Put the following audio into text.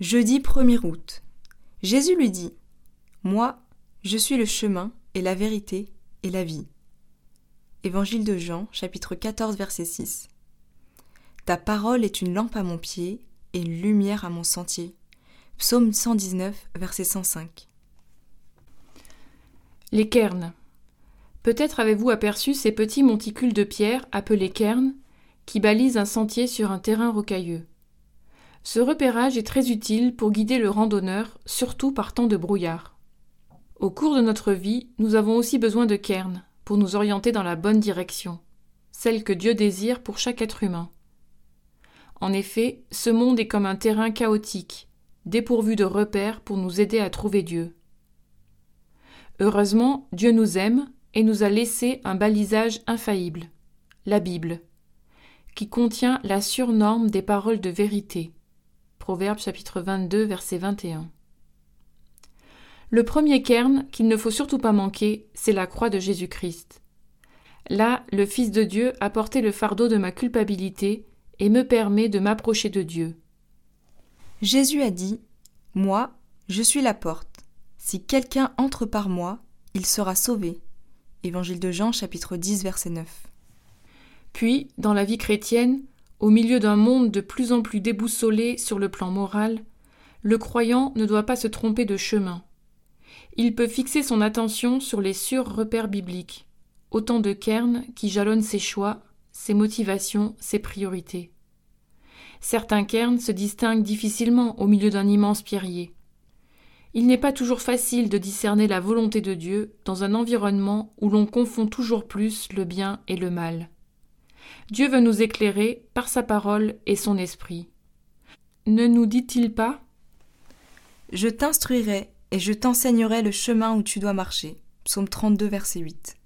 Jeudi 1er août. Jésus lui dit : « Moi, je suis le chemin et la vérité et la vie. » Évangile de Jean, chapitre 14, verset 6. Ta parole est une lampe à mon pied et une lumière à mon sentier. Psaume 119, verset 105. Les cairns. Peut-être avez-vous aperçu ces petits monticules de pierre appelés cairns qui balisent un sentier sur un terrain rocailleux. Ce repérage est très utile pour guider le randonneur, surtout par temps de brouillard. Au cours de notre vie, nous avons aussi besoin de cairns pour nous orienter dans la bonne direction, celle que Dieu désire pour chaque être humain. En effet, ce monde est comme un terrain chaotique, dépourvu de repères pour nous aider à trouver Dieu. Heureusement, Dieu nous aime et nous a laissé un balisage infaillible, la Bible, qui contient la surnorme des paroles de vérité. Proverbes chapitre 22, verset 21. Le premier cairn qu'il ne faut surtout pas manquer, c'est la croix de Jésus-Christ. Là, le Fils de Dieu a porté le fardeau de ma culpabilité et me permet de m'approcher de Dieu. Jésus a dit : « Moi, je suis la porte. Si quelqu'un entre par moi, il sera sauvé. » Évangile de Jean, chapitre 10, verset 9. Puis, dans la vie chrétienne, au milieu d'un monde de plus en plus déboussolé sur le plan moral, le croyant ne doit pas se tromper de chemin. Il peut fixer son attention sur les sûrs repères bibliques, autant de cairns qui jalonnent ses choix, ses motivations, ses priorités. Certains cairns se distinguent difficilement au milieu d'un immense pierrier. Il n'est pas toujours facile de discerner la volonté de Dieu dans un environnement où l'on confond toujours plus le bien et le mal. Dieu veut nous éclairer par sa parole et son esprit. Ne nous dit-il pas : « Je t'instruirai et je t'enseignerai le chemin où tu dois marcher. » Psaume 32, verset 8.